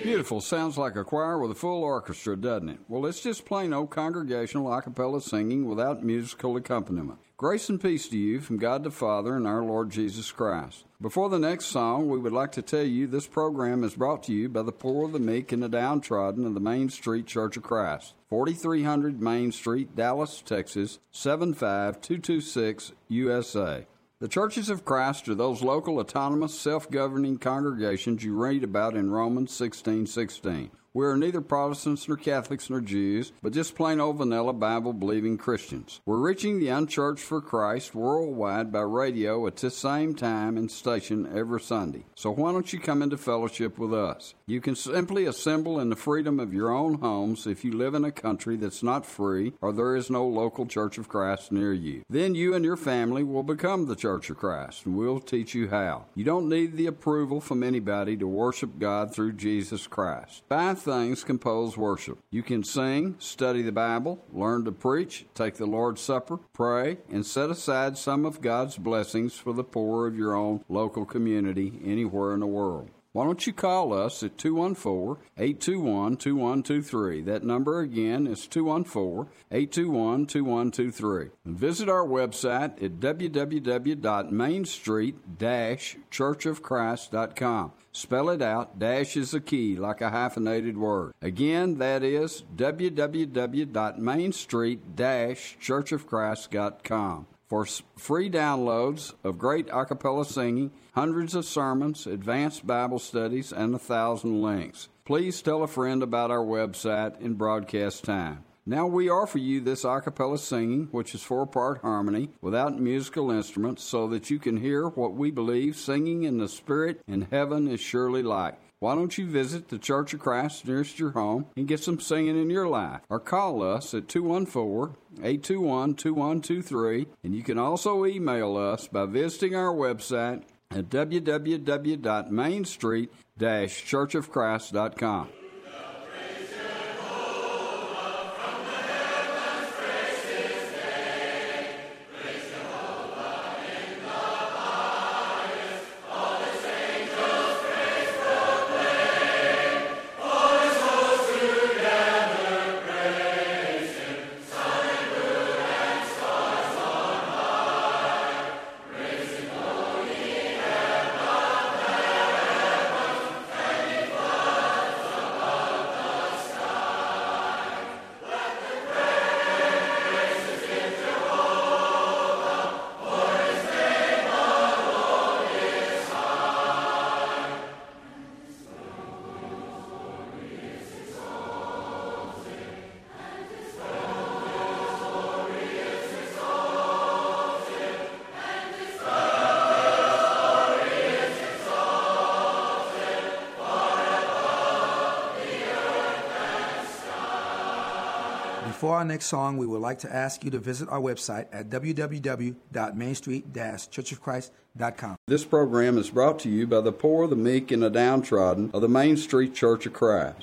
Beautiful. Sounds like a choir with a full orchestra, doesn't it? Well, it's just plain old congregational a cappella singing without musical accompaniment. Grace and peace to you from God the Father and our Lord Jesus Christ. Before the next song, we would like to tell you this program is brought to you by the poor, the meek, and the downtrodden of the Main Street Church of Christ, 4300 Main Street, Dallas, Texas, 75226, USA. The Churches of Christ are those local, autonomous, self-governing congregations you read about in Romans 16:16. We are neither Protestants nor Catholics nor Jews, but just plain old vanilla Bible-believing Christians. We're reaching the unchurched for Christ worldwide by radio at this same time and station every Sunday. So why don't you come into fellowship with us? You can simply assemble in the freedom of your own homes if you live in a country that's not free or there is no local Church of Christ near you. Then you and your family will become the Church of Christ, and we'll teach you how. You don't need the approval from anybody to worship God through Jesus Christ. 5 things compose worship. You can sing, study the Bible, learn to preach, take the Lord's Supper, pray, and set aside some of God's blessings for the poor of your own local community anywhere in the world. Why don't you call us at 214-821-2123. That number again is 214-821-2123. And visit our website at www.mainstreet-churchofchrist.com. Spell it out. Dash is a key, like a hyphenated word. Again, that is www.mainstreet-churchofchrist.com. For free downloads of great a cappella singing, hundreds of sermons, advanced Bible studies, and 1,000 links. Please tell a friend about our website in broadcast time. Now we offer you this a cappella singing, which is 4-part harmony, without musical instruments, so that you can hear what we believe singing in the Spirit in heaven is surely like. Why don't you visit the Church of Christ nearest your home and get some singing in your life? Or call us at 214-821-2123, and you can also email us by visiting our website at www.mainstreet-churchofchrist.com. For our next song, we would like to ask you to visit our website at www.mainstreet-churchofchrist.com. This program is brought to you by the poor, the meek, and the downtrodden of the Main Street Church of Christ.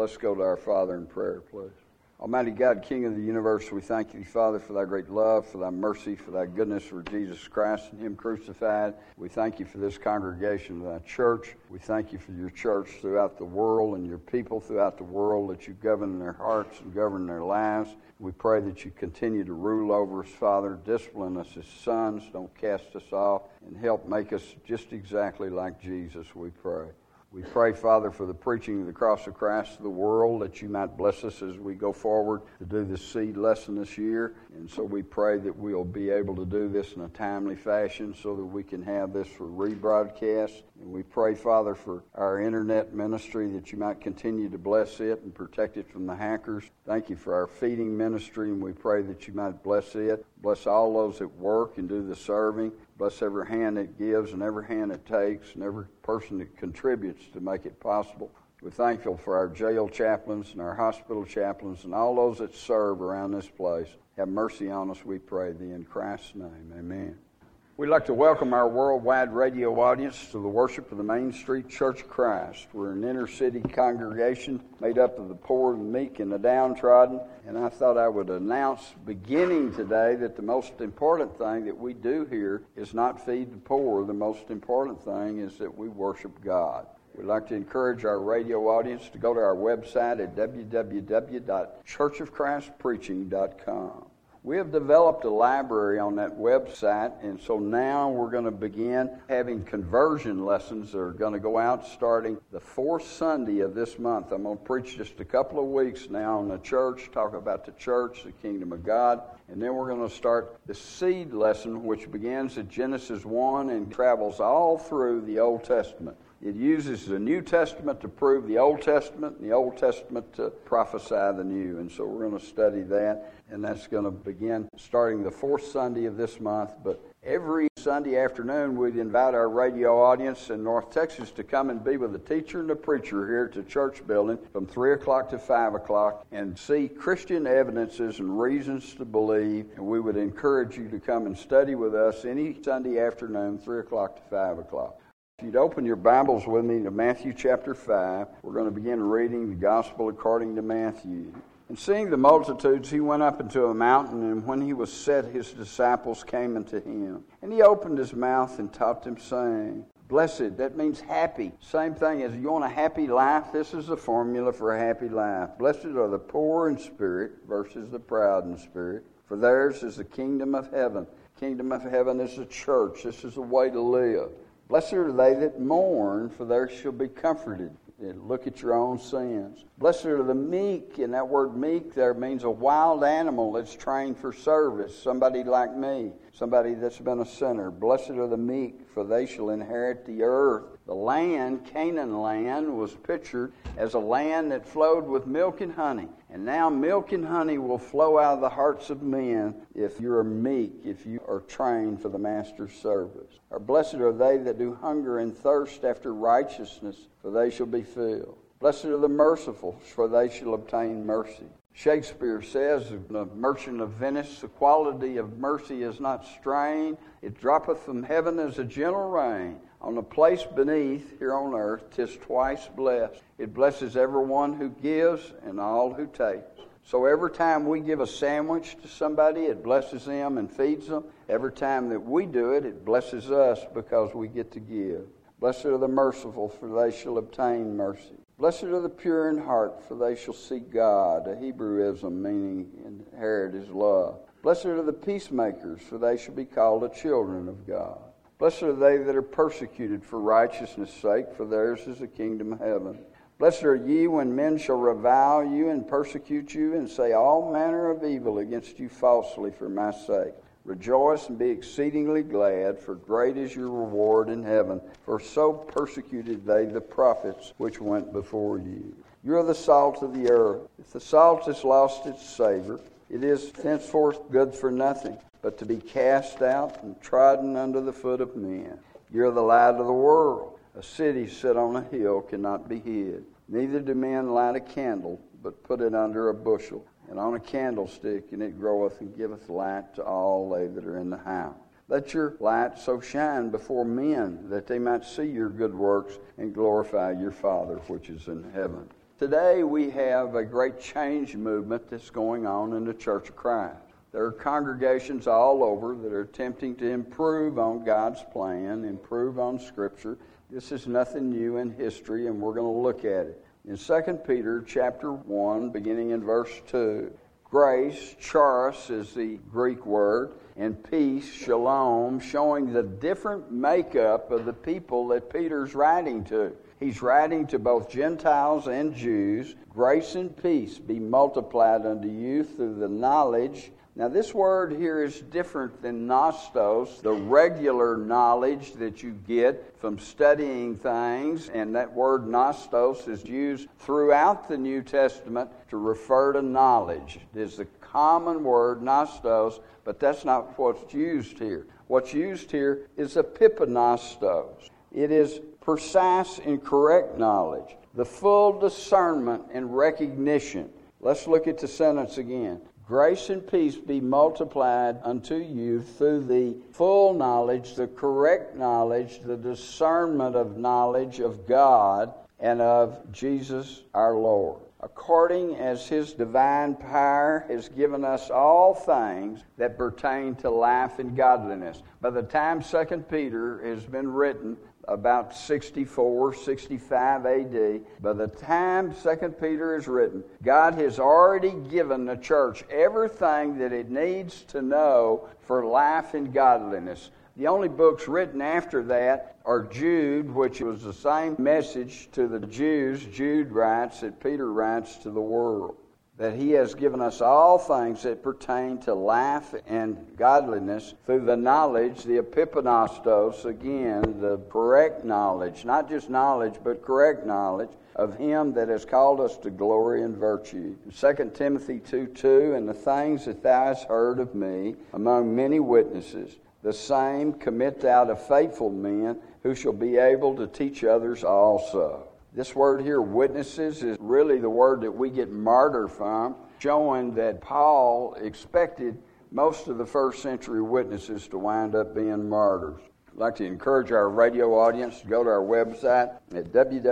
Let's go to our Father in prayer, please. Almighty God, King of the universe, we thank you, Father, for thy great love, for thy mercy, for thy goodness for Jesus Christ and him crucified. We thank you for this congregation of thy church. We thank you for your church throughout the world and your people throughout the world, that you govern their hearts and govern their lives. We pray that you continue to rule over us, Father. Discipline us as sons. Don't cast us off. And help make us just exactly like Jesus, we pray. We pray, Father, for the preaching of the cross of Christ to the world, that you might bless us as we go forward to do this seed lesson this year. And so we pray that we'll be able to do this in a timely fashion so that we can have this for rebroadcast. And we pray, Father, for our internet ministry, that you might continue to bless it and protect it from the hackers. Thank you for our feeding ministry, and we pray that you might bless it. Bless all those that work and do the serving. Bless every hand that gives and every hand that takes and every person that contributes to make it possible. We're thankful for our jail chaplains and our hospital chaplains and all those that serve around this place. Have mercy on us, we pray thee, in Christ's name. Amen. We'd like to welcome our worldwide radio audience to the worship of the Main Street Church of Christ. We're an inner-city congregation made up of the poor, the meek, and the downtrodden. And I thought I would announce beginning today that the most important thing that we do here is not feed the poor. The most important thing is that we worship God. We'd like to encourage our radio audience to go to our website at www.churchofchristpreaching.com. We have developed a library on that website, and so now we're going to begin having conversion lessons that are going to go out starting the fourth Sunday of this month. I'm going to preach just a couple of weeks now on the church, talk about the church, the kingdom of God, and then we're going to start the seed lesson, which begins at Genesis 1 and travels all through the Old Testament. It uses the New Testament to prove the Old Testament and the Old Testament to prophesy the New. And so we're going to study that, and that's going to begin starting the fourth Sunday of this month. But every Sunday afternoon, we'd invite our radio audience in North Texas to come and be with a teacher and a preacher here at the church building from 3 o'clock to 5 o'clock and see Christian evidences and reasons to believe. And we would encourage you to come and study with us any Sunday afternoon, 3 o'clock to 5 o'clock. If you'd open your Bibles with me to Matthew chapter 5, we're going to begin reading the Gospel according to Matthew. And seeing the multitudes, he went up into a mountain, and when he was set, his disciples came unto him. And he opened his mouth and taught them, saying, Blessed, that means happy. Same thing as you want a happy life, this is the formula for a happy life. Blessed are the poor in spirit versus the proud in spirit, for theirs is the kingdom of heaven. Kingdom of heaven is the church. This is the way to live. Blessed are they that mourn, for they shall be comforted. And look at your own sins. Blessed are the meek, and that word meek there means a wild animal that's trained for service. Somebody like me, somebody that's been a sinner. Blessed are the meek, for they shall inherit the earth. The land, Canaan land, was pictured as a land that flowed with milk and honey. And now milk and honey will flow out of the hearts of men if you are meek, if you are trained for the master's service. Or blessed are they that do hunger and thirst after righteousness, for they shall be filled. Blessed are the merciful, for they shall obtain mercy. Shakespeare says of the Merchant of Venice, the quality of mercy is not strained. It droppeth from heaven as a gentle rain. On the place beneath, here on earth, 'tis twice blessed. It blesses everyone who gives and all who takes. So every time we give a sandwich to somebody, it blesses them and feeds them. Every time that we do it, it blesses us because we get to give. Blessed are the merciful, for they shall obtain mercy. Blessed are the pure in heart, for they shall see God. A Hebrewism meaning inherit his love. Blessed are the peacemakers, for they shall be called the children of God. Blessed are they that are persecuted for righteousness' sake, for theirs is the kingdom of heaven. Blessed are ye when men shall revile you and persecute you and say all manner of evil against you falsely for my sake. Rejoice and be exceedingly glad, for great is your reward in heaven. For so persecuted they the prophets which went before you. You are the salt of the earth. If the salt has lost its savor, it is henceforth good for nothing, but to be cast out and trodden under the foot of men. You are the light of the world. A city set on a hill cannot be hid. Neither do men light a candle, but put it under a bushel, and on a candlestick, and it groweth and giveth light to all they that are in the house. Let your light so shine before men, that they might see your good works and glorify your Father which is in heaven. Today we have a great change movement that's going on in the Church of Christ. There are congregations all over that are attempting to improve on God's plan, improve on Scripture. This is nothing new in history, and we're going to look at it. In 2 Peter chapter 1, beginning in verse 2, grace, charis is the Greek word, and peace, shalom, showing the different makeup of the people that Peter's writing to. He's writing to both Gentiles and Jews. Grace and peace be multiplied unto you through the knowledge. Now this word here is different than nostos, the regular knowledge that you get from studying things. And that word nostos is used throughout the New Testament to refer to knowledge. It is the common word, nostos, but that's not what's used here. What's used here is epipanostos. It is precise and correct knowledge, the full discernment and recognition. Let's look at the sentence again. Grace and peace be multiplied unto you through the full knowledge, the correct knowledge, the discernment of knowledge of God and of Jesus our Lord, according as his divine power has given us all things that pertain to life and godliness. By the time 2 Peter has been written, about 64, 65 AD. By the time 2 Peter is written, God has already given the church everything that it needs to know for life and godliness. The only books written after that are Jude, which was the same message to the Jews. Jude writes that Peter writes to the world, that he has given us all things that pertain to life and godliness through the knowledge, the epipanostos, again, the correct knowledge, not just knowledge, but correct knowledge of him that has called us to glory and virtue. 2 Timothy 2:2, and the things that thou hast heard of me among many witnesses, the same commit thou to faithful men who shall be able to teach others also. This word here, witnesses, is really the word that we get martyr from, showing that Paul expected most of the first century witnesses to wind up being martyrs. I'd like to encourage our radio audience to go to our website at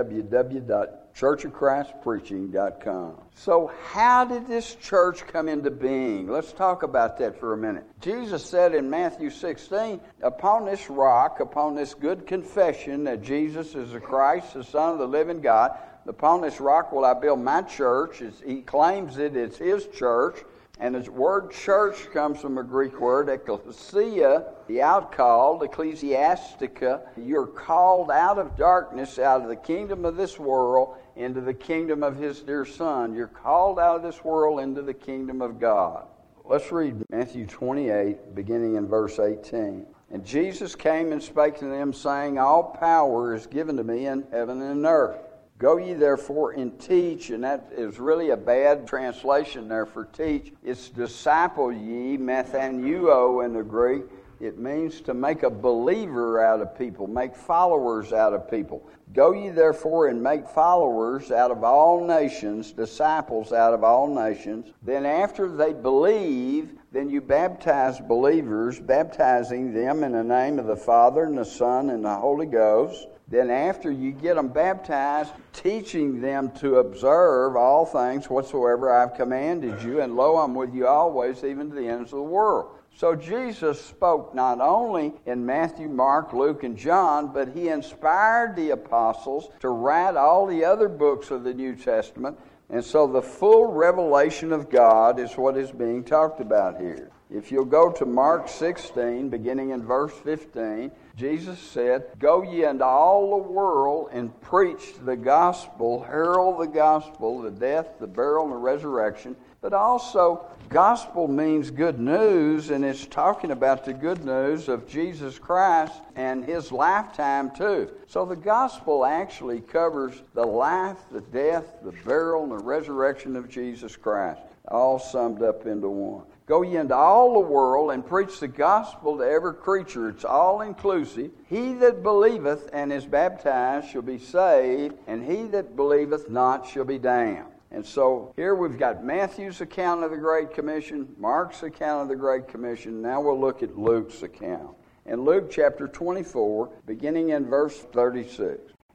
www.churchofchristpreaching.com. So how did this church come into being? Let's talk about that for a minute. Jesus said in Matthew 16, upon this rock, upon this good confession that Jesus is the Christ, the Son of the living God, upon this rock will I build my church. He claims it's his church. And the word church comes from a Greek word, ekklesia, the outcalled, ecclesiastica. You're called out of darkness, out of the kingdom of this world, into the kingdom of his dear Son. You're called out of this world into the kingdom of God. Let's read Matthew 28, beginning in verse 18. And Jesus came and spake to them, saying, all power is given to me in heaven and earth. Go ye therefore and teach, and that is really a bad translation there for teach. It's disciple ye, methanuo in the Greek. It means to make a believer out of people, make followers out of people. Go ye therefore and make followers out of all nations, disciples out of all nations. Then after they believe, then you baptize believers, baptizing them in the name of the Father and the Son and the Holy Ghost. Then after you get them baptized, teaching them to observe all things whatsoever I've commanded you, and lo, I'm with you always, even to the ends of the world. So Jesus spoke not only in Matthew, Mark, Luke, and John, but he inspired the apostles to write all the other books of the New Testament. And so the full revelation of God is what is being talked about here. If you'll go to Mark 16, beginning in verse 15, Jesus said, go ye into all the world and preach the gospel, herald the gospel, the death, the burial, and the resurrection. But also, gospel means good news, and it's talking about the good news of Jesus Christ and his lifetime too. So the gospel actually covers the life, the death, the burial, and the resurrection of Jesus Christ, all summed up into one. Go ye into all the world and preach the gospel to every creature. It's all inclusive. He that believeth and is baptized shall be saved, and he that believeth not shall be damned. And so here we've got Matthew's account of the Great Commission, Mark's account of the Great Commission. Now we'll look at Luke's account. In Luke chapter 24, beginning in verse 36.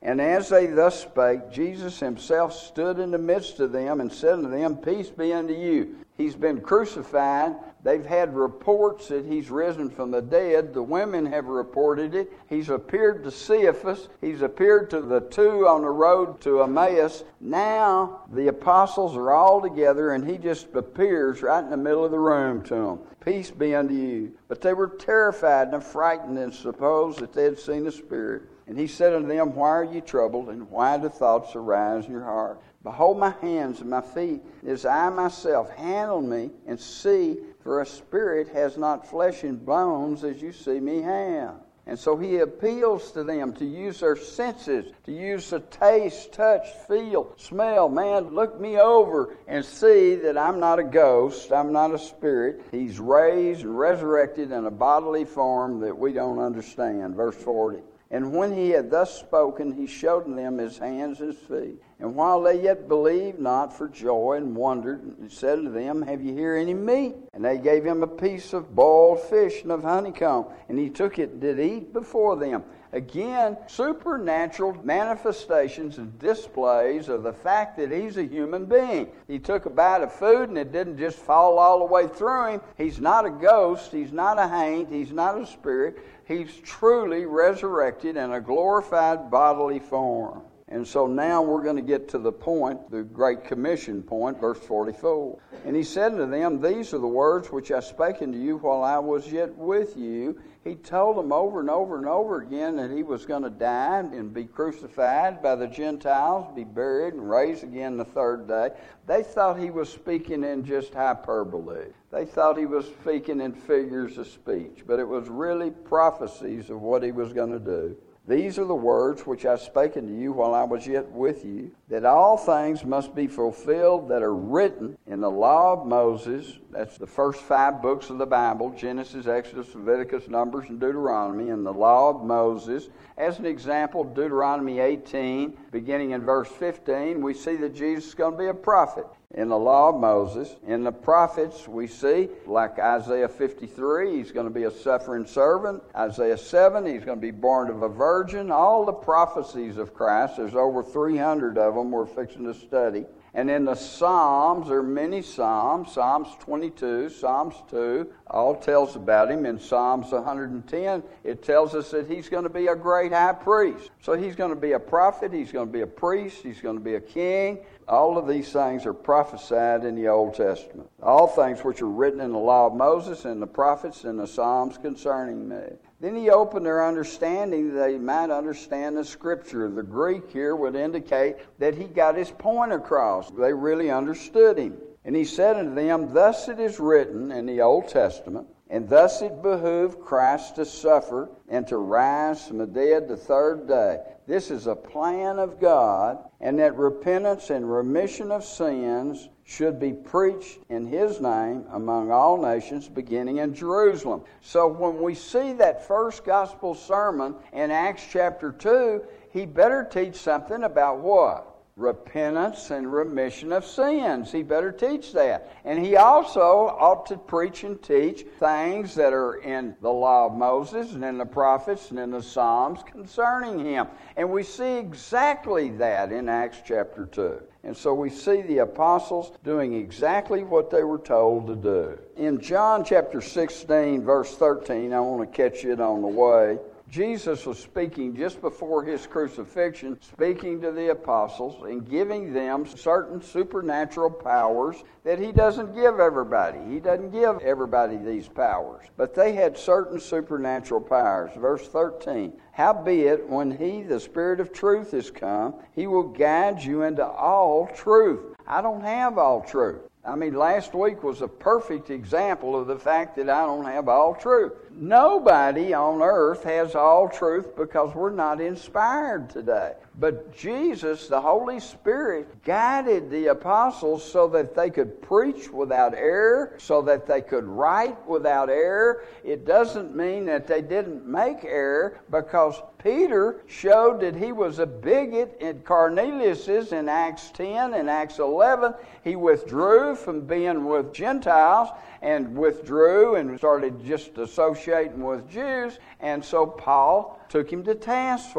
And as they thus spake, Jesus himself stood in the midst of them and said unto them, Peace be unto you. He's been crucified. They've had reports that he's risen from the dead. The women have reported it. He's appeared to Cephas. He's appeared to the two on the road to Emmaus. Now the apostles are all together, and he just appears right in the middle of the room to them. Peace be unto you. But they were terrified and affrighted and supposed that they had seen a spirit. And he said unto them, Why are ye troubled, and why do thoughts arise in your heart? Behold my hands and my feet, as I myself. Handle me, and see, for a spirit has not flesh and bones, as you see me have. And so he appeals to them to use their senses, to use the taste, touch, feel, smell. Man, look me over and see that I'm not a ghost, I'm not a spirit. He's raised and resurrected in a bodily form that we don't understand. Verse 40. And when he had thus spoken, he showed them his hands and his feet. And while they yet believed not for joy and wondered, he said to them, Have ye here any meat? And they gave him a piece of boiled fish and of honeycomb. And he took it, did eat before them. Again, supernatural manifestations and displays of the fact that he's a human being. He took a bite of food and it didn't just fall all the way through him. He's not a ghost. He's not a saint. He's not a spirit. He's truly resurrected in a glorified bodily form. And so now we're going to get to the point, the Great Commission point, verse 44. And he said unto them, These are the words which I spake unto you while I was yet with you. He told them over and over and over again that he was going to die and be crucified by the Gentiles, be buried and raised again the third day. They thought he was speaking in just hyperbole. They thought he was speaking in figures of speech, but it was really prophecies of what he was going to do. These are the words which I spake unto you while I was yet with you, that all things must be fulfilled that are written in the law of Moses. That's the first 5 books of the Bible, Genesis, Exodus, Leviticus, Numbers, and Deuteronomy, and the law of Moses. As an example, Deuteronomy 18, beginning in verse 15, we see that Jesus is going to be a prophet. In the law of Moses, in the prophets, we see, like Isaiah 53, he's going to be a suffering servant. Isaiah 7, he's going to be born of a virgin. All the prophecies of Christ, there's over 300 of them we're fixing to study. And in the Psalms, there are many Psalms. Psalms 22, Psalms 2, all tells about him. In Psalms 110, it tells us that he's going to be a great high priest. So he's going to be a prophet, he's going to be a priest, he's going to be a king. All of these things are prophesied in the Old Testament. All things which are written in the law of Moses and the prophets and the Psalms concerning me. Then he opened their understanding that they might understand the Scripture. The Greek here would indicate that he got his point across. They really understood him. And he said unto them, Thus it is written in the Old Testament, and thus it behooved Christ to suffer and to rise from the dead the third day. This is a plan of God, and that repentance and remission of sins should be preached in his name among all nations, beginning in Jerusalem. So when we see that first gospel sermon in Acts chapter 2, he better teach something about what? Repentance and remission of sins. He better teach that. And he also ought to preach and teach things that are in the law of Moses and in the prophets and in the Psalms concerning him. And we see exactly that in Acts chapter 2. And so we see the apostles doing exactly what they were told to do. In John chapter 16, verse 13, I want to catch it on the way. Jesus was speaking just before his crucifixion, speaking to the apostles and giving them certain supernatural powers that he doesn't give everybody. He doesn't give everybody these powers. But they had certain supernatural powers. Verse 13, Howbeit, when he, the Spirit of truth, is come, he will guide you into all truth. I don't have all truth. Last week was a perfect example of the fact that I don't have all truth. Nobody on earth has all truth because we're not inspired today. But Jesus, the Holy Spirit, guided the apostles so that they could preach without error, so that they could write without error. It doesn't mean that they didn't make error, because Peter showed that he was a bigot in Cornelius's in Acts 10 and Acts 11. He withdrew from being with Gentiles and withdrew and started just associating with Jews. And so Paul took him to task for it.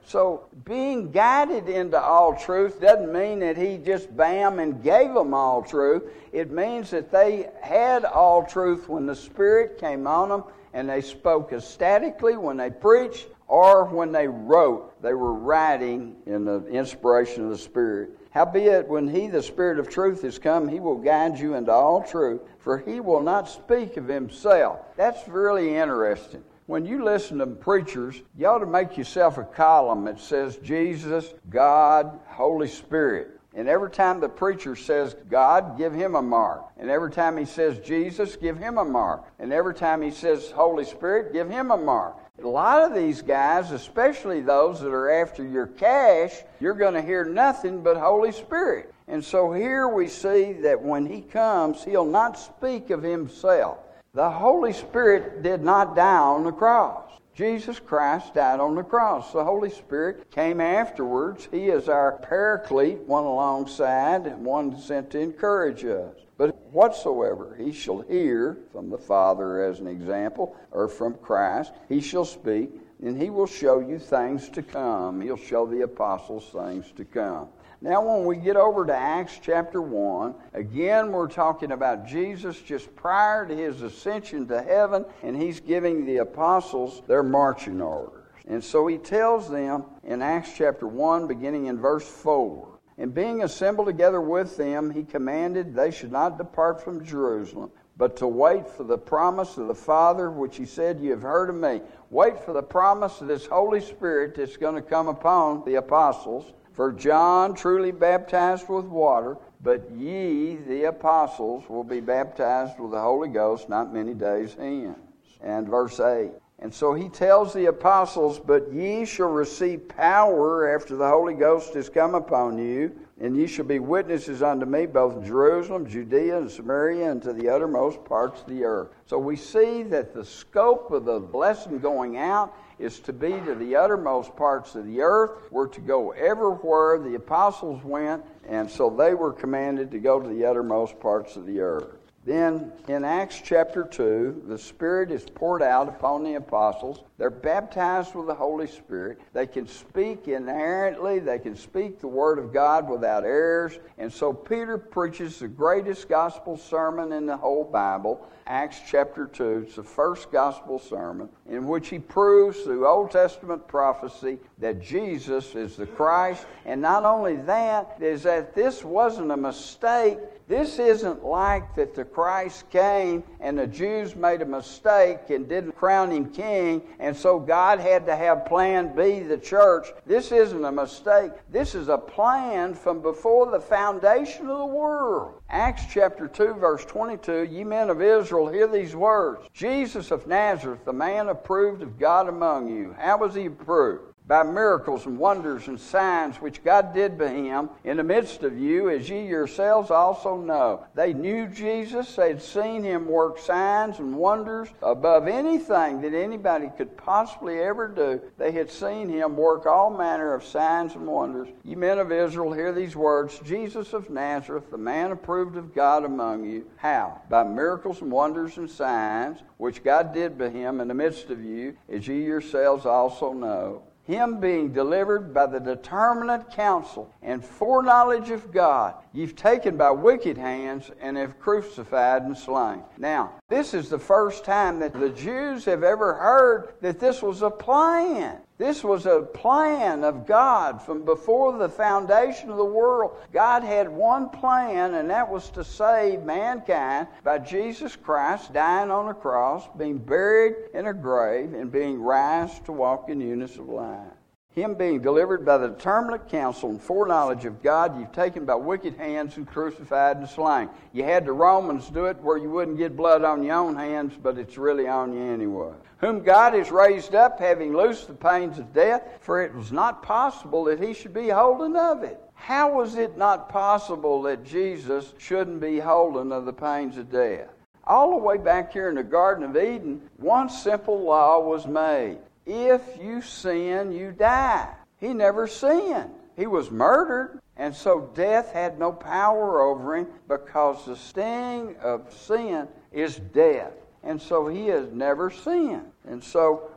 So being guided into all truth doesn't mean that he just bam and gave them all truth. It means that they had all truth when the Spirit came on them and they spoke ecstatically when they preached or when they wrote. They were writing in the inspiration of the Spirit. Howbeit, when he, the Spirit of truth, is come, he will guide you into all truth, for he will not speak of himself. That's really interesting. When you listen to preachers, you ought to make yourself a column that says Jesus, God, Holy Spirit. And every time the preacher says God, give him a mark. And every time he says Jesus, give him a mark. And every time he says Holy Spirit, give him a mark. A lot of these guys, especially those that are after your cash, you're going to hear nothing but Holy Spirit. And so here we see that when he comes, he'll not speak of himself. The Holy Spirit did not die on the cross. Jesus Christ died on the cross. The Holy Spirit came afterwards. He is our paraclete, one alongside and one sent to encourage us. But whatsoever he shall hear from the Father as an example, or from Christ, he shall speak, and he will show you things to come. He'll show the apostles things to come. Now when we get over to Acts chapter 1, again we're talking about Jesus just prior to his ascension to heaven, and he's giving the apostles their marching orders. And so he tells them in Acts chapter 1, beginning in verse 4, and being assembled together with them, he commanded they should not depart from Jerusalem, but to wait for the promise of the Father, which he said, you have heard of me. Wait for the promise of this Holy Spirit that's going to come upon the apostles. For John truly baptized with water, but ye, the apostles, will be baptized with the Holy Ghost not many days hence. And verse 8. And so he tells the apostles, but ye shall receive power after the Holy Ghost is come upon you, and ye shall be witnesses unto me both in Jerusalem, Judea, and Samaria, and to the uttermost parts of the earth. So we see that the scope of the blessing going out is to be to the uttermost parts of the earth. We're to go everywhere the apostles went, and so they were commanded to go to the uttermost parts of the earth. Then in Acts chapter 2, the Spirit is poured out upon the apostles. They're baptized with the Holy Spirit. They can speak inerrantly. They can speak the Word of God without errors. And so Peter preaches the greatest gospel sermon in the whole Bible, Acts chapter 2. It's the first gospel sermon in which he proves through Old Testament prophecy that Jesus is the Christ. And not only that, is that this wasn't a mistake. This isn't like that the Christ came and the Jews made a mistake and didn't crown him king, and so God had to have plan B, the church. This isn't a mistake. This is a plan from before the foundation of the world. Acts chapter 2, verse 22, ye men of Israel, hear these words. Jesus of Nazareth, the man approved of God among you. How was he approved? By miracles and wonders and signs which God did by him in the midst of you, as ye yourselves also know. They knew Jesus. They had seen him work signs and wonders above anything that anybody could possibly ever do. They had seen him work all manner of signs and wonders. Ye men of Israel, hear these words. Jesus of Nazareth, the man approved of God among you. How? By miracles and wonders and signs which God did by him in the midst of you, as ye yourselves also know. Him being delivered by the determinate counsel and foreknowledge of God, you've taken by wicked hands and have crucified and slain. Now, this is the first time that the Jews have ever heard that this was a plan. This was a plan of God from before the foundation of the world. God had one plan, and that was to save mankind by Jesus Christ dying on the cross, being buried in a grave, and being raised to walk in newness of life. Him being delivered by the determinate counsel and foreknowledge of God, you've taken by wicked hands and crucified and slain. You had the Romans do it where you wouldn't get blood on your own hands, but it's really on you anyway. Whom God has raised up, having loosed the pains of death, for it was not possible that he should be holden of it. How was it not possible that Jesus shouldn't be holden of the pains of death? All the way back here in the Garden of Eden, one simple law was made. If you sin, you die. He never sinned. He was murdered, and so death had no power over him because the sting of sin is death. And so he has never sinned. And so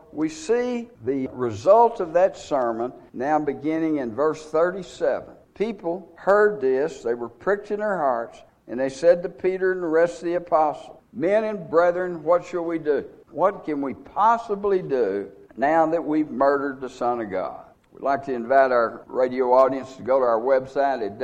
we see the result of that sermon now beginning in verse 37. People heard this, they were pricked in their hearts, and they said to Peter and the rest of the apostles, "Men and brethren, what shall we do? What can we possibly do now that we've murdered the Son of God?" We'd like to invite our radio audience to go to our website at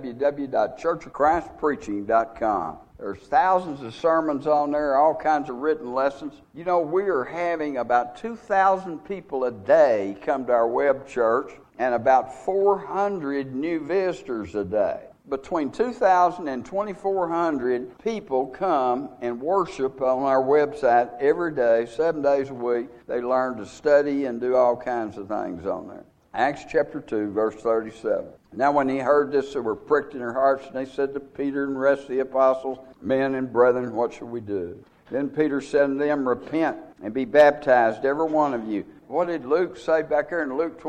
www.churchofchristpreaching.com. There's thousands of sermons on there, all kinds of written lessons. You know, we are having about 2,000 people a day come to our web church and about 400 new visitors a day. Between 2,000 and 2,400 people come and worship on our website every day, 7 days a week. They learn to study and do all kinds of things on there. Acts chapter 2, verse 37. Now when he heard this, they were pricked in their hearts, and they said to Peter and the rest of the apostles, "Men and brethren, what shall we do?" Then Peter said to them, "Repent and be baptized, every one of you." What did Luke say back there in Luke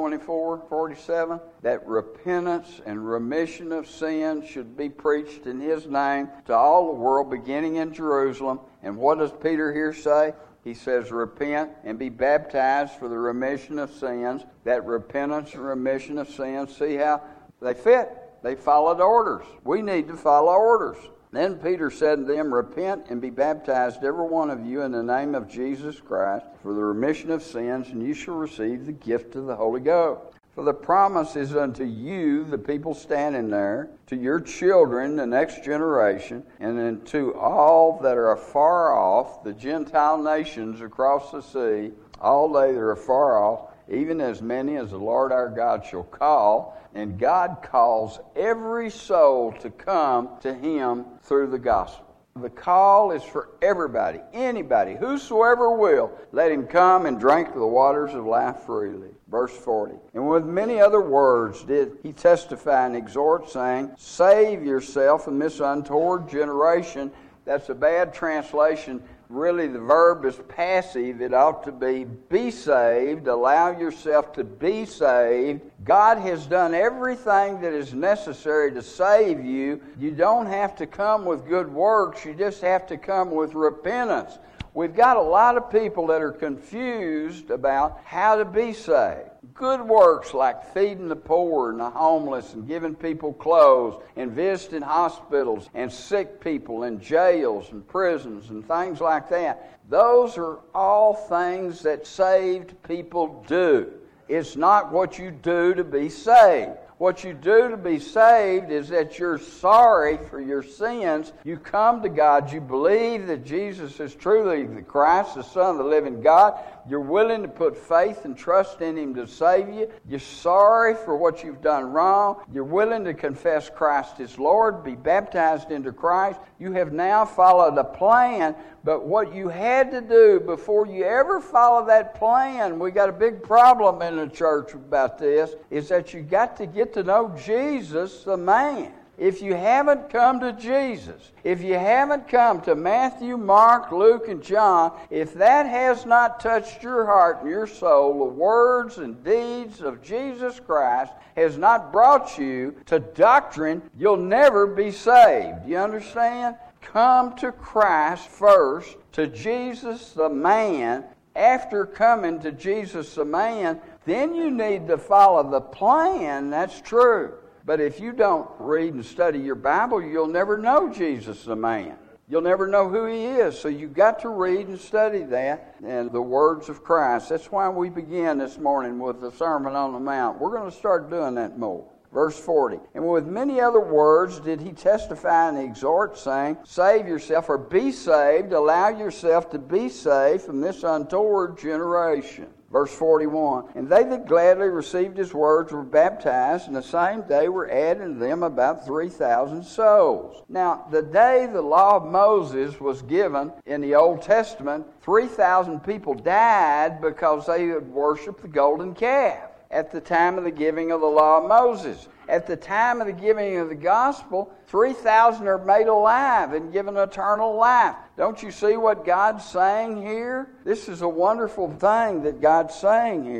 24:47? That repentance and remission of sins should be preached in his name to all the world, beginning in Jerusalem. And what does Peter here say? He says, repent and be baptized for the remission of sins. That repentance and remission of sins, see how they fit? They followed orders. We need to follow orders. Then Peter said to them, "Repent and be baptized, every one of you, in the name of Jesus Christ, for the remission of sins, and you shall receive the gift of the Holy Ghost. For the promise is unto you, the people standing there, to your children, the next generation, and unto all that are afar off, the Gentile nations across the sea, all they that are far off, even as many as the Lord our God shall call." And God calls every soul to come to Him through the gospel. The call is for everybody, anybody, whosoever will, let him come and drink the waters of life freely. Verse 40. And with many other words did he testify and exhort, saying, "Save yourself from this untoward generation." That's a bad translation. Really, the verb is passive. It ought to be saved. Allow yourself to be saved. God has done everything that is necessary to save you. You don't have to come with good works. You just have to come with repentance. We've got a lot of people that are confused about how to be saved. Good works like feeding the poor and the homeless and giving people clothes and visiting hospitals and sick people in jails and prisons and things like that. Those are all things that saved people do. It's not what you do to be saved. What you do to be saved is that you're sorry for your sins. You come to God. You believe that Jesus is truly the Christ, the Son of the living God. You're willing to put faith and trust in Him to save you. You're sorry for what you've done wrong. You're willing to confess Christ as Lord, be baptized into Christ. You have now followed a plan, but what you had to do before you ever follow that plan, we got a big problem in the church about this, is that you got to get to know Jesus, the man. If you haven't come to Jesus, if you haven't come to Matthew, Mark, Luke, and John, if that has not touched your heart and your soul, the words and deeds of Jesus Christ has not brought you to doctrine, you'll never be saved. You understand? Come to Christ first, to Jesus the man. After coming to Jesus the man, then you need to follow the plan. That's true. But if you don't read and study your Bible, you'll never know Jesus the man. You'll never know who He is. So you've got to read and study that and the words of Christ. That's why we began this morning with the Sermon on the Mount. We're going to start doing that more. Verse 40. And with many other words did he testify and exhort, saying, "Save yourself," or be saved, allow yourself to be saved from this untoward generation. Verse 41, and they that gladly received his words were baptized, and the same day were added to them about 3,000 souls. Now, the day the law of Moses was given in the Old Testament, 3,000 people died because they had worshipped the golden calf at the time of the giving of the law of Moses. At the time of the giving of the gospel, 3,000 are made alive and given eternal life. Don't you see what God's saying here? This is a wonderful thing that God's saying here.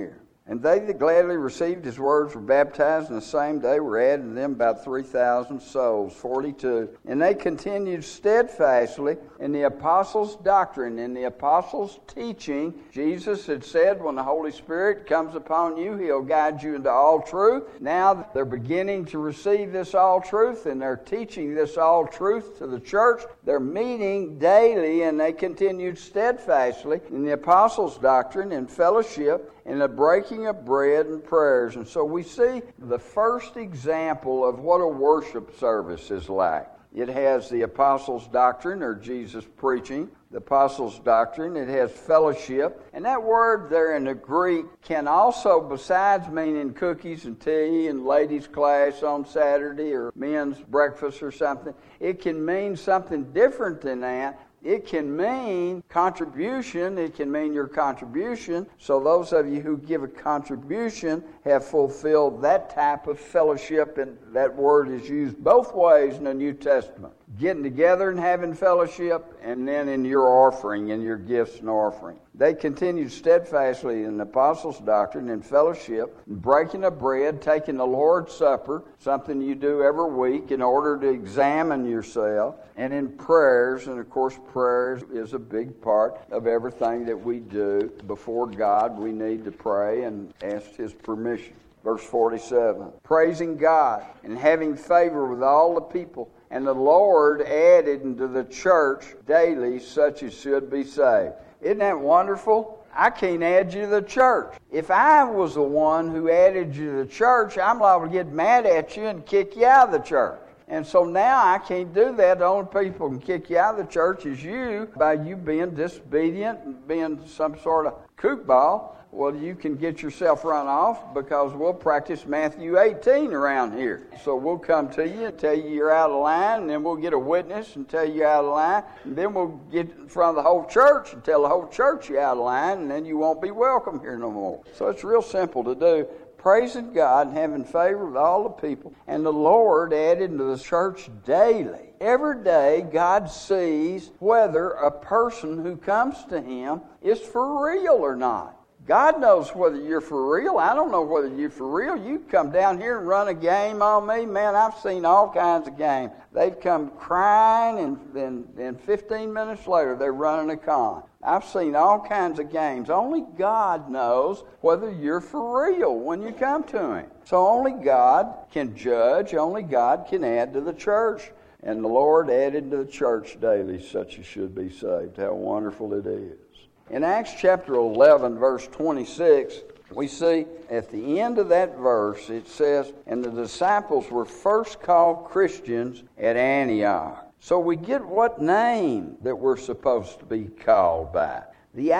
And they that gladly received his words were baptized, and the same day were added to them about 3,000 souls, 42. And they continued steadfastly in the apostles' doctrine, in the apostles' teaching. Jesus had said, when the Holy Spirit comes upon you, he'll guide you into all truth. Now they're beginning to receive this all truth, and they're teaching this all truth to the church. They're meeting daily, and they continued steadfastly in the apostles' doctrine and fellowship, in the breaking of bread and prayers. And so we see the first example of what a worship service is like. It has the apostles' doctrine, or Jesus preaching, the apostles' doctrine. It has fellowship. And that word there in the Greek can also, besides meaning cookies and tea and ladies' class on Saturday or men's breakfast or something, it can mean something different than that. It can mean contribution. It can mean your contribution. So those of you who give a contribution have fulfilled that type of fellowship, and that word is used both ways in the New Testament. Getting together and having fellowship, and then in your offering, in your gifts and offering. They continued steadfastly in the apostles' doctrine and fellowship, breaking of bread, taking the Lord's Supper, something you do every week in order to examine yourself, and in prayers. And of course, prayers is a big part of everything that we do before God. We need to pray and ask His permission. Verse 47, praising God and having favor with all the people. And the Lord added into the church daily such as should be saved. Isn't that wonderful? I can't add you to the church. If I was the one who added you to the church, I'm liable to get mad at you and kick you out of the church. And so now I can't do that. The only people who can kick you out of the church is you, by you being disobedient and being some sort of kookball. Well, you can get yourself run off because we'll practice Matthew 18 around here. So we'll come to you and tell you you're out of line, and then we'll get a witness and tell you you're out of line, and then we'll get in front of the whole church and tell the whole church you're out of line, and then you won't be welcome here no more. So it's real simple to do. Praising God and having favor with all the people. And the Lord added into the church daily. Every day God sees whether a person who comes to Him is for real or not. God knows whether you're for real. I don't know whether you're for real. You come down here and run a game on me. Man, I've seen all kinds of games. They've come crying, and then 15 minutes later, they're running a con. I've seen all kinds of games. Only God knows whether you're for real when you come to Him. So only God can judge. Only God can add to the church. And the Lord added to the church daily such as should be saved. How wonderful it is. In Acts chapter 11, verse 26, we see at the end of that verse, it says, and the disciples were first called Christians at Antioch. So we get what name that we're supposed to be called by. The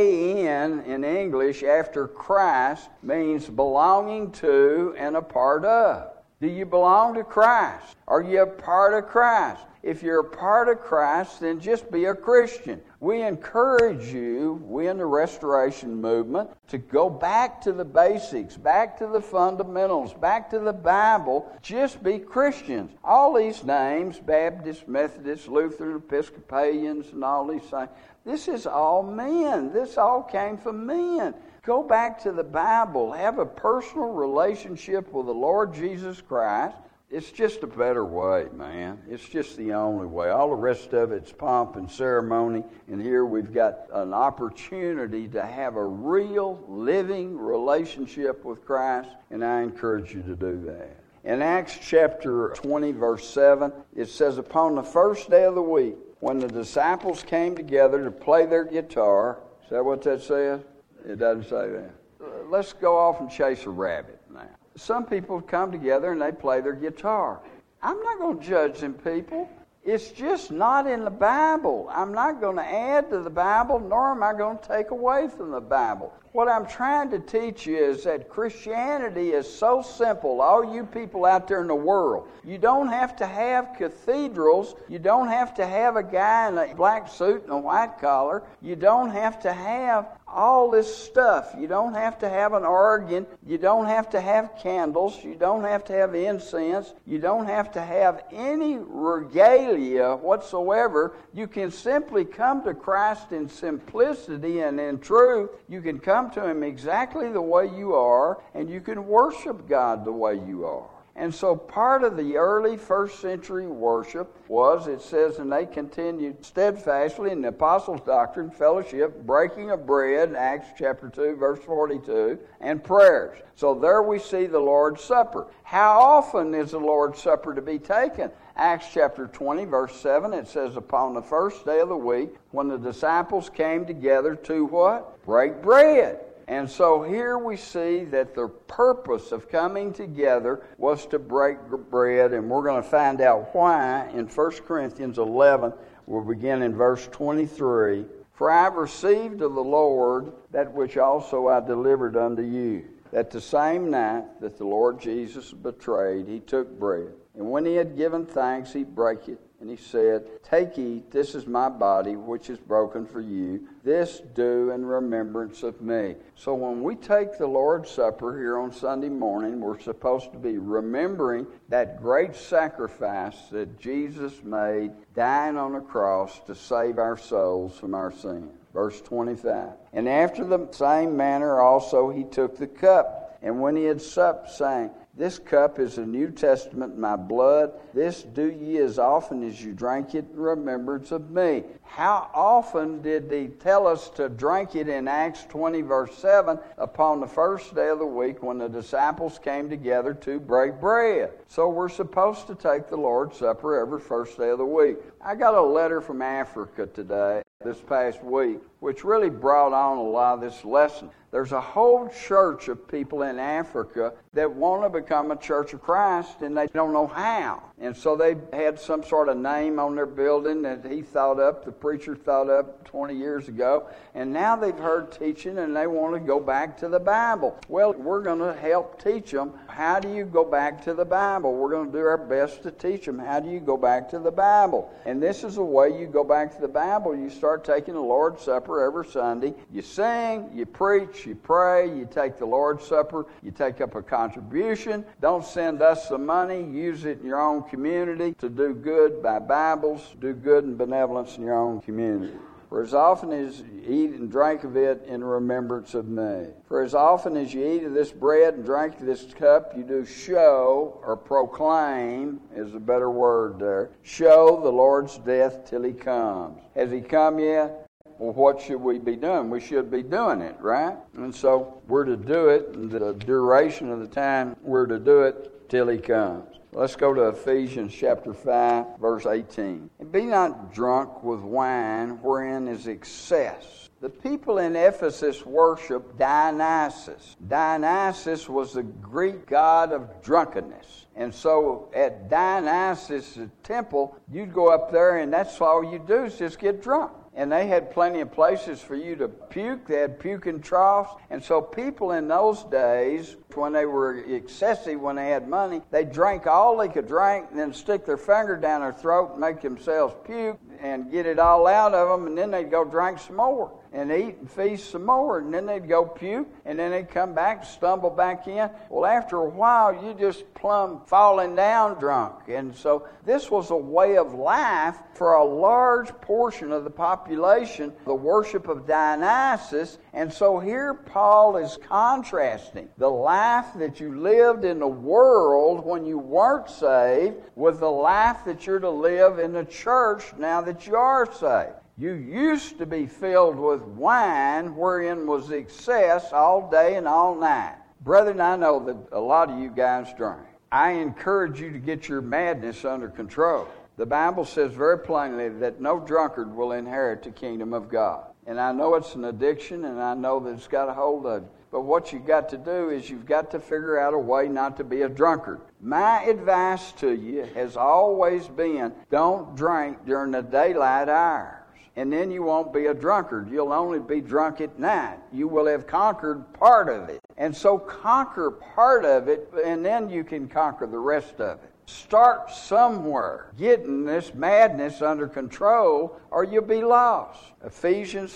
I-A-N in English after Christ means belonging to and a part of. Do you belong to Christ? Are you a part of Christ? If you're a part of Christ, then just be a Christian. We encourage you, we in the Restoration Movement, to go back to the basics, back to the fundamentals, back to the Bible. Just be Christians. All these names, Baptist, Methodist, Lutheran, Episcopalians, and all these things, this is all men. This all came from men. Go back to the Bible. Have a personal relationship with the Lord Jesus Christ. It's just a better way, man. It's just the only way. All the rest of it's pomp and ceremony. And here we've got an opportunity to have a real, living relationship with Christ. And I encourage you to do that. In Acts chapter 20, verse 7, it says, upon the first day of the week, when the disciples came together to play their guitar. Is that what that says? It doesn't say that. Let's go off and chase a rabbit now. Some people come together and they play their guitar. I'm not going to judge them people. It's just not in the Bible. I'm not going to add to the Bible, nor am I going to take away from the Bible. What I'm trying to teach you is that Christianity is so simple. All you people out there in the world, you don't have to have cathedrals. You don't have to have a guy in a black suit and a white collar. You don't have to have all this stuff. You don't have to have an organ. You don't have to have candles. You don't have to have incense. You don't have to have any regalia paraphernalia whatsoever. You can simply come to Christ in simplicity and in truth. You can come to Him exactly the way you are, and you can worship God the way you are. And so part of the early first century worship was, it says, and they continued steadfastly in the apostles' doctrine, fellowship, breaking of bread, Acts chapter 2, verse 42, and prayers. So there we see the Lord's Supper. How often is the Lord's Supper to be taken? Acts chapter 20, verse 7, it says, upon the first day of the week, when the disciples came together to what? Break bread. And so here we see that the purpose of coming together was to break bread, and we're going to find out why in 1 Corinthians 11. We'll begin in verse 23. For I have received of the Lord that which also I delivered unto you, that the same night that the Lord Jesus was betrayed, He took bread. And when He had given thanks, He brake it. And He said, take, eat, this is my body, which is broken for you. This do in remembrance of me. So when we take the Lord's Supper here on Sunday morning, we're supposed to be remembering that great sacrifice that Jesus made, dying on the cross to save our souls from our sins. Verse 25. And after the same manner also He took the cup. And when He had supped, saying, this cup is the New Testament in my blood. This do ye as often as you drink it in remembrance of me. How often did He tell us to drink it in Acts 20, verse 7, upon the first day of the week when the disciples came together to break bread? So we're supposed to take the Lord's Supper every first day of the week. I got a letter from Africa today, this past week, which really brought on a lot of this lesson. There's a whole church of people in Africa that want to become a Church of Christ, and they don't know how. And so they had some sort of name on their building that he thought up, the preacher thought up 20 years ago, and now they've heard teaching and they want to go back to the Bible. Well, we're going to help teach them. How do you go back to the Bible? We're going to do our best to teach them. How do you go back to the Bible? And this is the way you go back to the Bible. You start taking the Lord's Supper every Sunday. You sing, you preach, you pray, you take the Lord's Supper, you take up a contribution. Don't send us the money. Use it in your own community to do good by Bibles, do good and benevolence in your own community. For as often as you eat and drink of it in remembrance of me. For as often as you eat of this bread and drink of this cup, you do show or proclaim, is a better word there, show the Lord's death till He comes. Has He come yet? Well, what should we be doing? We should be doing it, right? And so we're to do it, and the duration of the time we're to do it till He comes. Let's go to Ephesians chapter 5, verse 18. And be not drunk with wine, wherein is excess. The people in Ephesus worshiped Dionysus. Dionysus was the Greek god of drunkenness. And so at Dionysus' temple, you'd go up there and that's all you do is just get drunk. And they had plenty of places for you to puke. They had puking troughs. And so people in those days, when they were excessive, when they had money, they drank all they could drink and then stick their finger down their throat and make themselves puke and get it all out of them. And then they'd go drink some more and eat and feast some more. And then they'd go puke and then they'd come back, stumble back in. Well, after a while, you just plumb falling down drunk. And so this was a way of life for a large portion of the population, the worship of Dionysus. And so here Paul is contrasting the life that you lived in the world when you weren't saved with the life that you're to live in the church now that you are saved. You used to be filled with wine wherein was excess all day and all night. Brethren, I know that a lot of you guys drink. I encourage you to get your madness under control. The Bible says very plainly that no drunkard will inherit the kingdom of God. And I know it's an addiction, and I know that it's got a hold of you. But what you've got to do is you've got to figure out a way not to be a drunkard. My advice to you has always been, don't drink during the daylight hours. And then you won't be a drunkard. You'll only be drunk at night. You will have conquered part of it. And so conquer part of it, and then you can conquer the rest of it. Start somewhere, getting this madness under control, or you'll be lost. Ephesians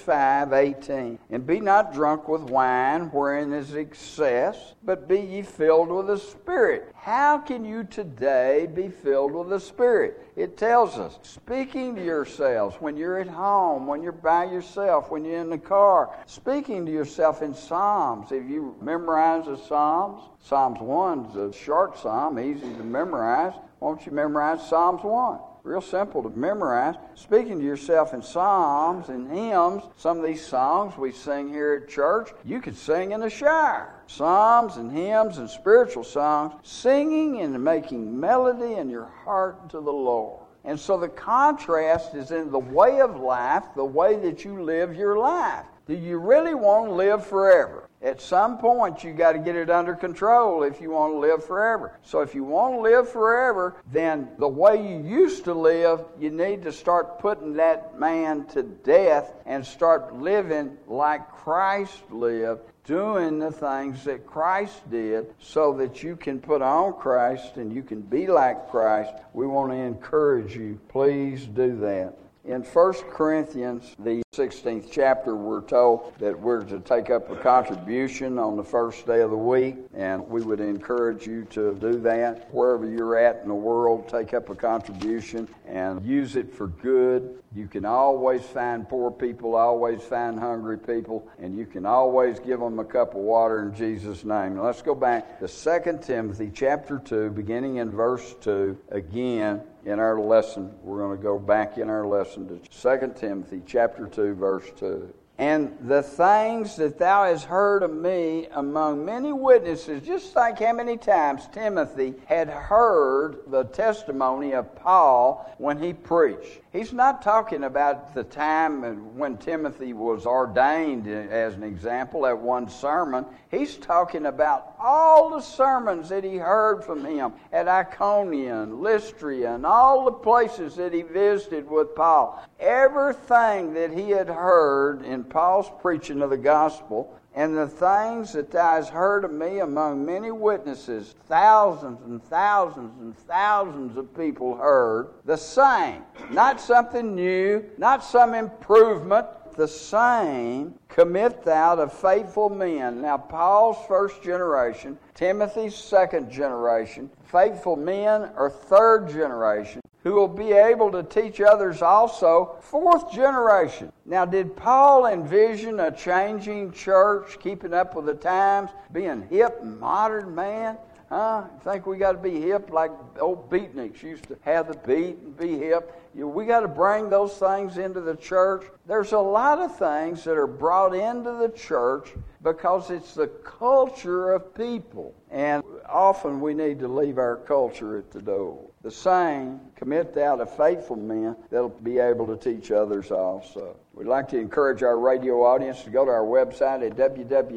5:18. And be not drunk with wine, wherein is excess, but be ye filled with the Spirit. How can you today be filled with the Spirit? It tells us, speaking to yourselves when you're at home, when you're by yourself, when you're in the car, speaking to yourself in Psalms. If you memorize the Psalms, Psalms 1 is a short psalm, easy to memorize. Won't you memorize Psalms 1? Real simple to memorize. Speaking to yourself in psalms and hymns. Some of these songs we sing here at church, you could sing in the shower. Psalms and hymns and spiritual songs, singing and making melody in your heart to the Lord. And so the contrast is in the way of life, the way that you live your life. Do you really want to live forever? At some point, you got to get it under control if you want to live forever. So if you want to live forever, then the way you used to live, you need to start putting that man to death and start living like Christ lived, doing the things that Christ did so that you can put on Christ and you can be like Christ. We want to encourage you. Please do that. In 1 Corinthians, the 16th chapter, we're told that we're to take up a contribution on the first day of the week, and we would encourage you to do that. Wherever you're at in the world, take up a contribution and use it for good. You can always find poor people, always find hungry people, and you can always give them a cup of water in Jesus' name. Now let's go back to 2 Timothy chapter 2, beginning in verse 2, again. In our lesson, we're going to go back in our lesson to 2 Timothy chapter 2, verse 2. And the things that thou hast heard of me among many witnesses, just think how many times Timothy had heard the testimony of Paul when he preached. He's not talking about the time when Timothy was ordained, as an example, at one sermon. He's talking about all the sermons that he heard from him at Iconium, Lystra, and all the places that he visited with Paul. Everything that he had heard in Paul's preaching of the gospel, and the things that thou hast heard of me among many witnesses, thousands and thousands and thousands of people heard the same. Not something new, not some improvement, the same commit thou to faithful men. Now, Paul's first generation, Timothy's second generation, faithful men are third generation, who will be able to teach others also, fourth generation. Now, did Paul envision a changing church, keeping up with the times, being hip and modern, man? You think we got to be hip like old beatniks used to have the beat and be hip? We got to bring those things into the church. There's a lot of things that are brought into the church because it's the culture of people. And often we need to leave our culture at the door. The same, commit thou to faithful men that'll be able to teach others also. We'd like to encourage our radio audience to go to our website at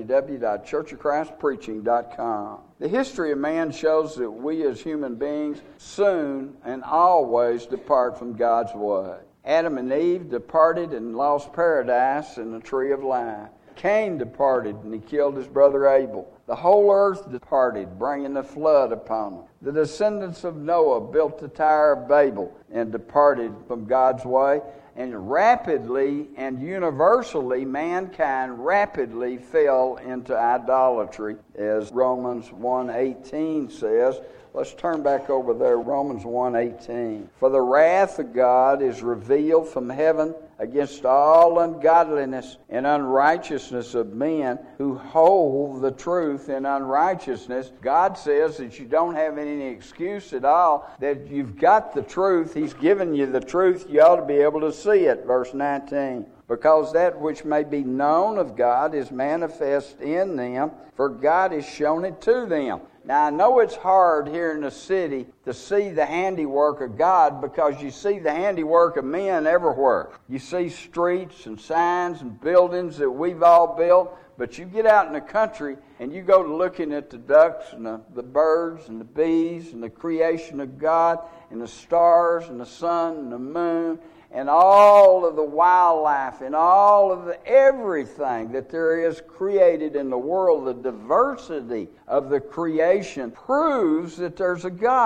www.churchofchristpreaching.com. The history of man shows that we as human beings soon and always depart from God's way. Adam and Eve departed and lost paradise in the tree of life. Cain departed and he killed his brother Abel. The whole earth departed, bringing the flood upon them. The descendants of Noah built the Tower of Babel and departed from God's way. And rapidly and universally, mankind rapidly fell into idolatry, as Romans 1:18 says. Let's turn back over there, Romans 1:18. For the wrath of God is revealed from heaven against all ungodliness and unrighteousness of men who hold the truth in unrighteousness. God says that you don't have any excuse at all, that you've got the truth. He's given you the truth. You ought to be able to see it. Verse 19. Because that which may be known of God is manifest in them, for God has shown it to them. Now, I know it's hard here in the city to see the handiwork of God because you see the handiwork of men everywhere. You see streets and signs and buildings that we've all built, but you get out in the country and you go to looking at the ducks and the birds and the bees and the creation of God and the stars and the sun and the moon, and all of the wildlife and all of the everything that there is created in the world, the diversity of the creation proves that there's a God.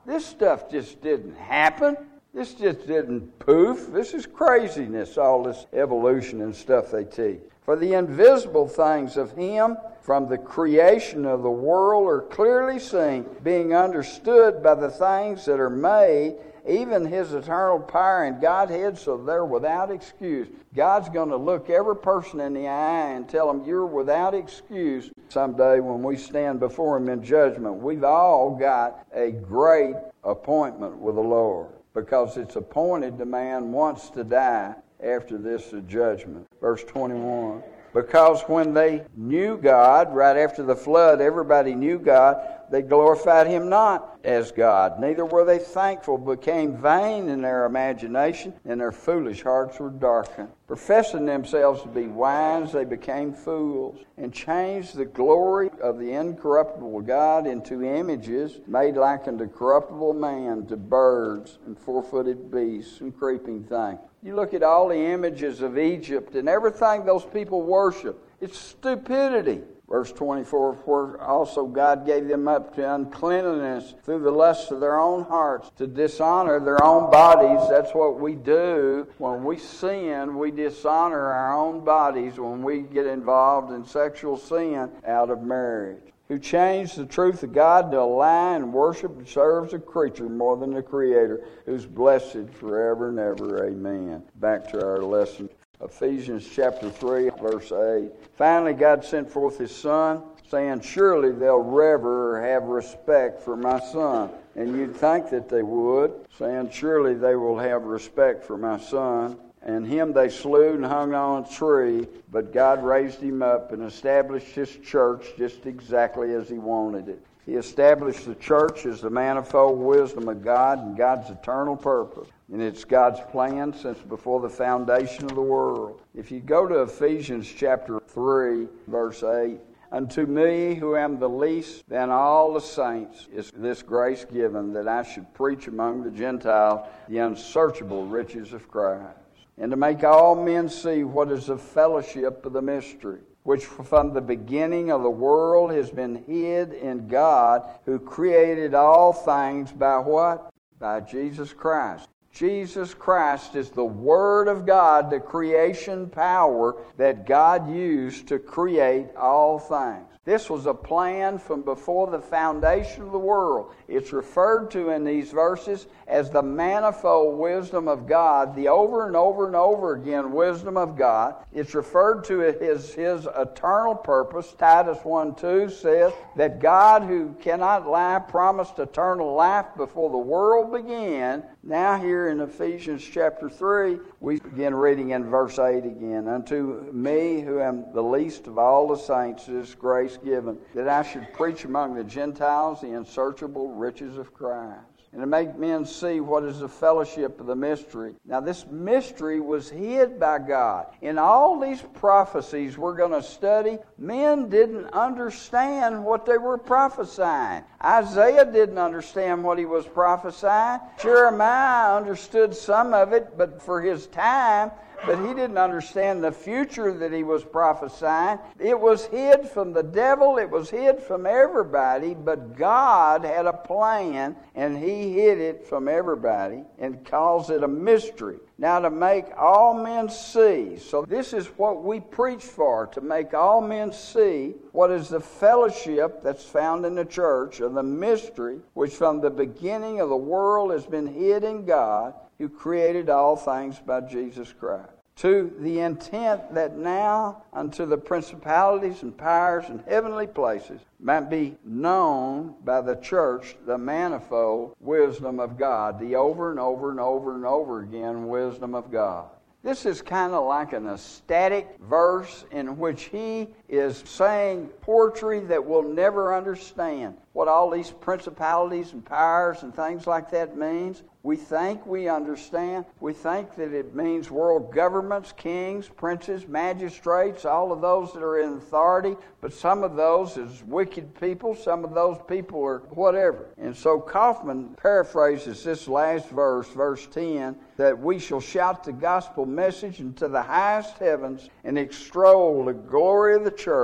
This stuff just didn't happen. This just didn't poof. This is craziness, all this evolution and stuff they teach. For the invisible things of Him from the creation of the world are clearly seen, being understood by the things that are made, even His eternal power and Godhead, so they're without excuse. God's going to look every person in the eye and tell them, you're without excuse. Someday when we stand before Him in judgment, we've all got a great appointment with the Lord, because it's appointed the man wants to die after this judgment. Verse 21. Because when they knew God, right after the flood, everybody knew God, they glorified Him not as God. Neither were they thankful, became vain in their imagination, and their foolish hearts were darkened. Professing themselves to be wise, they became fools, and changed the glory of the incorruptible God into images made like unto corruptible man, to birds and four-footed beasts and creeping things. You look at all the images of Egypt and everything those people worship. It's stupidity. Verse 24, where also God gave them up to uncleanness through the lusts of their own hearts, to dishonor their own bodies. That's what we do. When we sin, we dishonor our own bodies when we get involved in sexual sin out of marriage. Who changed the truth of God to a lie and worship and serves a creature more than the Creator, who's blessed forever and ever. Amen. Back to our lesson. Ephesians chapter 3, verse 8. Finally, God sent forth His Son, saying, surely they'll rever or have respect for my Son. And you'd think that they would, saying, surely they will have respect for my Son. And Him they slew and hung on a tree, but God raised Him up and established His church just exactly as He wanted it. He established the church as the manifold wisdom of God and God's eternal purpose. And it's God's plan since before the foundation of the world. If you go to Ephesians chapter 3, verse 8, unto me, who am the least than all the saints, is this grace given, that I should preach among the Gentiles the unsearchable riches of Christ, and to make all men see what is the fellowship of the mystery, which from the beginning of the world has been hid in God, who created all things by what? By Jesus Christ. Jesus Christ is the Word of God, the creation power that God used to create all things. This was a plan from before the foundation of the world. It's referred to in these verses as the manifold wisdom of God, the over and over and over again wisdom of God. It's referred to as His eternal purpose. Titus 1:2 says that God, who cannot lie, promised eternal life before the world began. Now here in Ephesians chapter 3, we begin reading in verse 8 again. Unto me, who am the least of all the saints, is grace given, that I should preach among the Gentiles the unsearchable riches of Christ, and to make men see what is the fellowship of the mystery. Now this mystery was hid by God. In all these prophecies we're going to study, men didn't understand what they were prophesying. Isaiah didn't understand what he was prophesying. Jeremiah understood some of it, but for his time, but he didn't understand the future that he was prophesying. It was hid from the devil. It was hid from everybody. But God had a plan, and He hid it from everybody and calls it a mystery. Now to make all men see. So this is what we preach for, to make all men see what is the fellowship that's found in the church of the mystery, which from the beginning of the world has been hid in God, who created all things by Jesus Christ. To the intent that now unto the principalities and powers in heavenly places might be known by the church the manifold wisdom of God, the over and over and over and over again wisdom of God. This is kind of like an ecstatic verse in which he is saying poetry that we'll never understand. What all these principalities and powers and things like that means, we think we understand. We think that it means world governments, kings, princes, magistrates, all of those that are in authority. But some of those is wicked people. Some of those people are whatever. And so Kaufman paraphrases this last verse, verse 10, that we shall shout the gospel message into the highest heavens and extol the glory of the church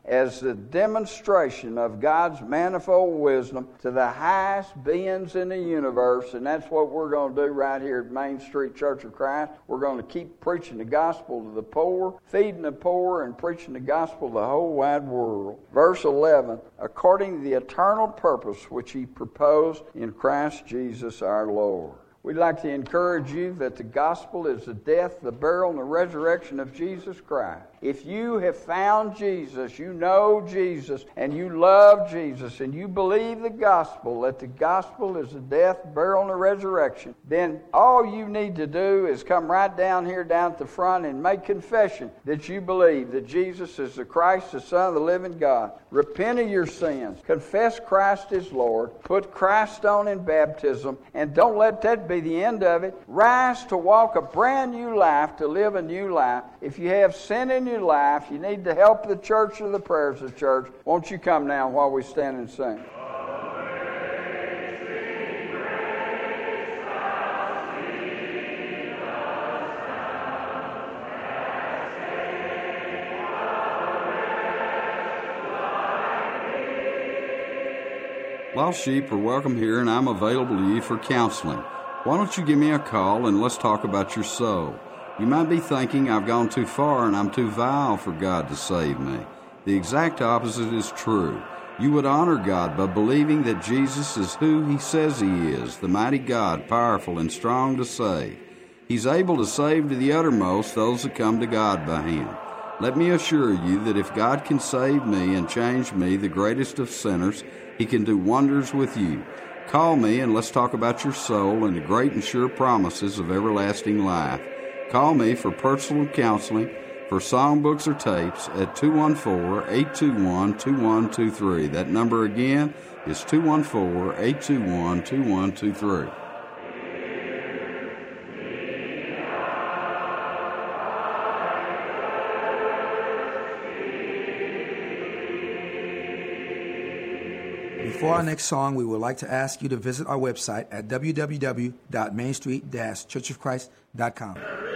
as the demonstration of God's manifold wisdom to the highest beings in the universe. And that's what we're going to do right here at Main Street Church of Christ. We're going to keep preaching the gospel to the poor, feeding the poor, and preaching the gospel to the whole wide world. Verse 11, according to the eternal purpose which He proposed in Christ Jesus our Lord. We'd like to encourage you that the gospel is the death, the burial, and the resurrection of Jesus Christ. If you have found Jesus, you know Jesus, and you love Jesus, and you believe the gospel, that the gospel is the death, burial, and the resurrection, then all you need to do is come right down here, down at the front, and make confession that you believe that Jesus is the Christ, the Son of the living God. Repent of your sins. Confess Christ as Lord. Put Christ on in baptism, and don't let that be the end of it. Rise to walk a brand new life, to live a new life. If you have sin in your life, you need to help the church or the prayers of the church. Won't you come now while we stand and sing? Lost sheep are welcome here, and I'm available to you for counseling. Why don't you give me a call and let's talk about your soul? You might be thinking I've gone too far and I'm too vile for God to save me. The exact opposite is true. You would honor God by believing that Jesus is who He says He is, the mighty God, powerful and strong to save. He's able to save to the uttermost those that come to God by Him. Let me assure you that if God can save me and change me, the greatest of sinners, He can do wonders with you. Call me and let's talk about your soul and the great and sure promises of everlasting life. Call me for personal counseling, for songbooks or tapes at 214-821-2123. That number again is 214-821-2123. Before our next song, we would like to ask you to visit our website at www.mainstreet-churchofchrist.com.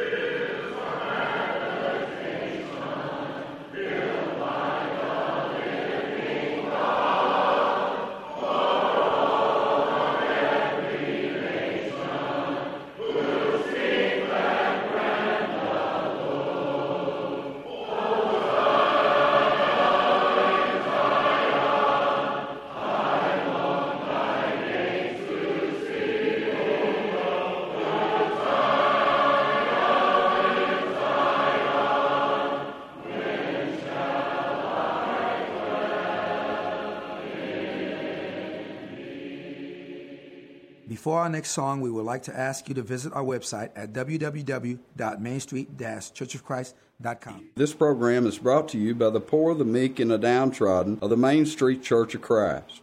Before our next song, we would like to ask you to visit our website at www.mainstreet-churchofchrist.com. This program is brought to you by the poor, the meek, and the downtrodden of the Main Street Church of Christ.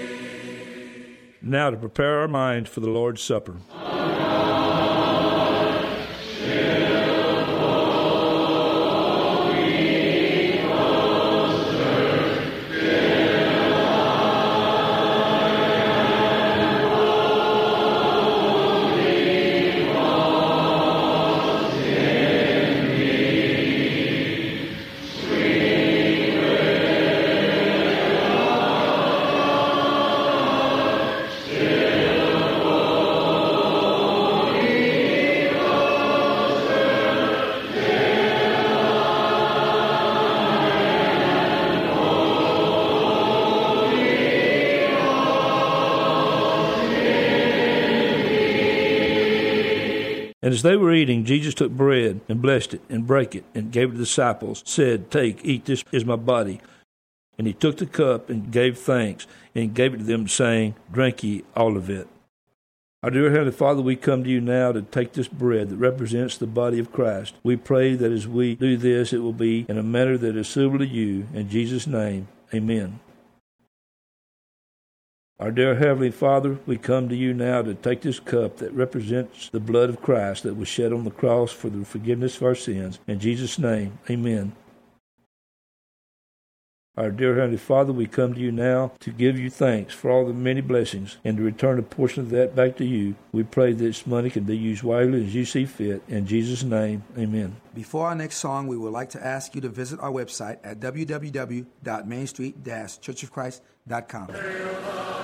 Now to prepare our mind for the Lord's Supper. And as they were eating, Jesus took bread and blessed it and brake it and gave it to the disciples, said, "Take, eat, this is my body." And he took the cup and gave thanks and gave it to them, saying, "Drink ye all of it. Our dear Heavenly Father, we come to you now to take this bread that represents the body of Christ. We pray that as we do this, it will be in a manner that is suitable to you. In Jesus' name, amen. Our dear Heavenly Father, we come to you now to take this cup that represents the blood of Christ that was shed on the cross for the forgiveness of our sins. In Jesus' name, amen. Our dear Heavenly Father, we come to you now to give you thanks for all the many blessings and to return a portion of that back to you. We pray that this money can be used wisely as you see fit. In Jesus' name, amen. Before our next song, we would like to ask you to visit our website at www.mainstreet-churchofchrist.com.